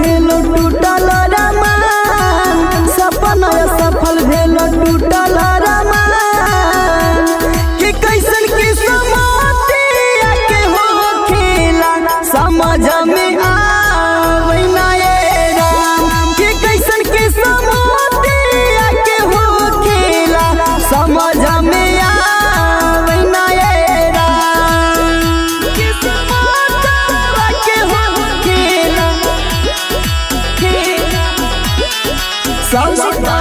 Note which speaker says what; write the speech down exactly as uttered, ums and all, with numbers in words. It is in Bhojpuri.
Speaker 1: भेलो टूटल रमान सपना सफल भेलो टूटल रमान कि कैसन की समाती के हो खेला समझ में आवे ना ये राम कि कैसन की समाती के हो खेला समझ में आवे ना ये राम कि समाता के हो खेला खेला समझ